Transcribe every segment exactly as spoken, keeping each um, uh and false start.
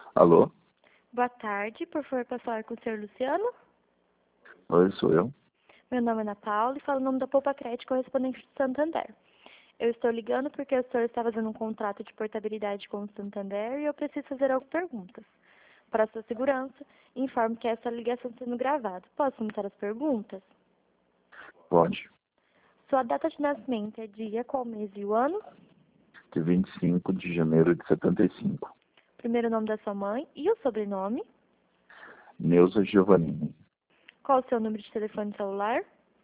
Alô? Boa tarde, por favor, para falar com o senhor Luciano. Oi, sou eu. Meu nome é Ana Paula e falo o nome da Poupa Crédito correspondente do Santander. Eu estou ligando porque o senhor está fazendo um contrato de portabilidade com o Santander e eu preciso fazer algumas perguntas. Para sua segurança, informo que essa ligação está sendo gravada. Posso começar as perguntas? Pode. Sua data de nascimento é dia, qual mês e o ano? De vinte e cinco de janeiro de setenta e cinco. Primeiro nome da sua mãe e o sobrenome? Neuza Giovannini. Qual o seu número de telefone celular?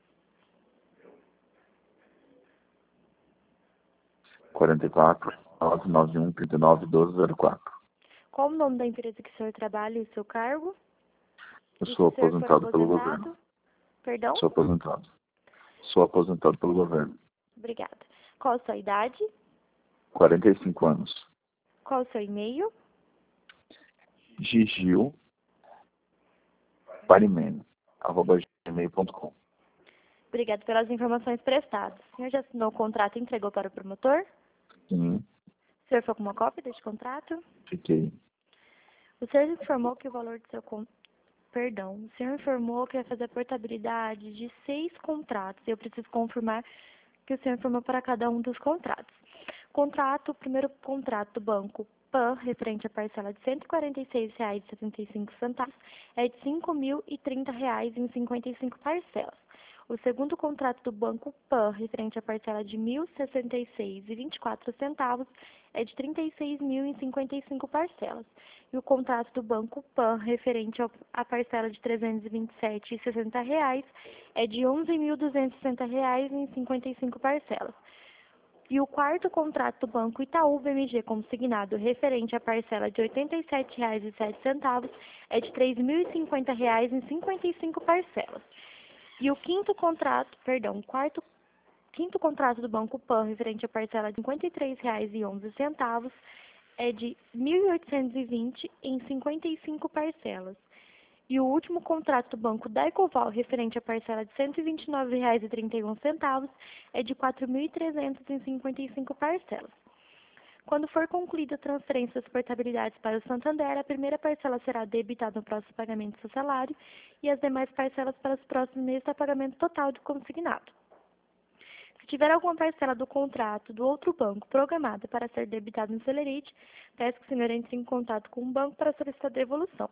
quarenta e quatro, nove nove um, trinta e nove, doze zero quatro. Qual o nome da empresa que o senhor trabalha e o seu cargo? Eu E sou se o senhor for aposentado pelo governo. aposentado? Perdão? Sou aposentado. Sou aposentado pelo governo. Obrigada. Qual a sua idade? quarenta e cinco anos. Qual o seu e-mail? Gigil Parimene, arroba gmail ponto com. Obrigada pelas informações prestadas. O senhor já assinou o contrato e entregou para o promotor? Sim, O senhor foi com uma cópia deste contrato? fiquei. O senhor informou que o valor do seu con... Perdão, o senhor informou que vai fazer a portabilidade de seis contratos. Eu preciso confirmar que o senhor informou para cada um dos contratos. Contrato, o primeiro contrato do banco PAN, referente à parcela de cento e quarenta e seis reais e setenta e cinco centavos, é de cinco mil e trinta reais em cinquenta e cinco parcelas. O segundo contrato do banco PAN, referente à parcela de mil e sessenta e seis reais e vinte e quatro centavos, é de trinta e seis mil em cinquenta e cinco parcelas. E o contrato do banco PAN, referente ao- à parcela de trezentos e vinte e sete reais e sessenta reais, é de onze mil duzentos e sessenta reais em cinquenta e cinco parcelas. E o quarto contrato do Banco Itaú B M G consignado referente à parcela de oitenta e sete reais e sete centavos é de três mil e cinquenta reais em cinquenta e cinco parcelas. E o quinto contrato, perdão, o quarto, quinto contrato do Banco PAN referente à parcela de cinquenta e três reais e onze centavos é de mil oitocentos e vinte em cinquenta e cinco parcelas. E o último contrato do Banco da Ecoval, referente à parcela de cento e vinte e nove reais e trinta e um centavos, é de quatro mil e trezentos em cinquenta e cinco parcelas. Quando for concluída a transferência das portabilidades para o Santander, a primeira parcela será debitada no próximo pagamento do seu salário e as demais parcelas para os próximos meses a pagamento total do consignado. Se tiver alguma parcela do contrato do outro banco programada para ser debitada no Celerite, peço que o senhor entre em contato com o banco para solicitar a devolução.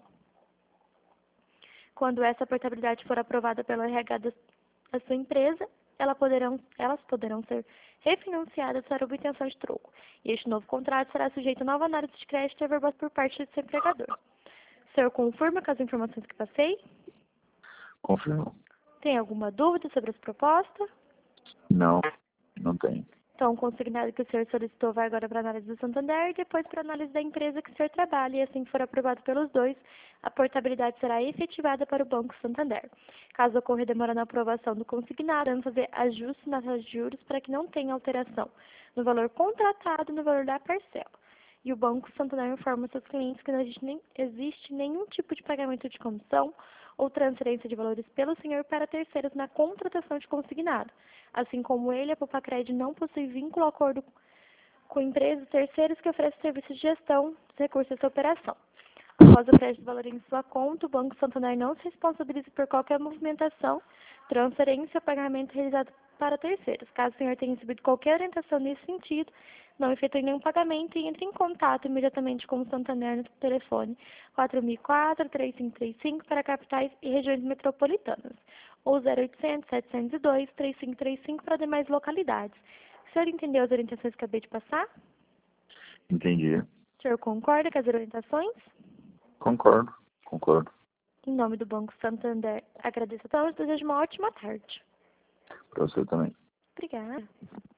Quando essa portabilidade for aprovada pelo R H da da sua empresa, ela poderão, elas poderão ser refinanciadas para obtenção de troco. E este novo contrato será sujeito a nova análise de crédito e averbado por parte do seu empregador. O senhor confirma com as informações que passei? Confirmo. Tem alguma dúvida sobre essa proposta? Não, não tenho. Então, o consignado que o senhor solicitou vai agora para a análise do Santander e depois para a análise da empresa que o senhor trabalha. E assim que for aprovado pelos dois, a portabilidade será efetivada para o Banco Santander. Caso ocorra demora na aprovação do consignado, vamos fazer ajustes nas taxas de juros para que não tenha alteração no valor contratado e no valor da parcela. E o Banco Santander informa seus clientes que não existe, nem, existe nenhum tipo de pagamento de comissão ou transferência de valores pelo senhor para terceiros na contratação de consignado. Assim como ele, a Popacred não possui vínculo ou acordo com empresas terceiros que oferecem serviços de gestão dos recursos dessa operação. Após o crédito de valor em sua conta, o Banco Santander não se responsabiliza por qualquer movimentação, transferência ou pagamento realizado para terceiros. Caso o senhor tenha recebido qualquer orientação nesse sentido, não efetue nenhum pagamento e entre em contato imediatamente com o Santander no telefone quatro mil e quatro, três cinco três cinco para capitais e regiões metropolitanas, ou zero oitocentos, setecentos e dois, três cinco três cinco para demais localidades. O senhor entendeu as orientações que acabei de passar? Entendi. O senhor concorda com as orientações? Concordo, concordo. Em nome do Banco Santander, agradeço a todos e desejo uma ótima tarde. Para você também. Obrigada.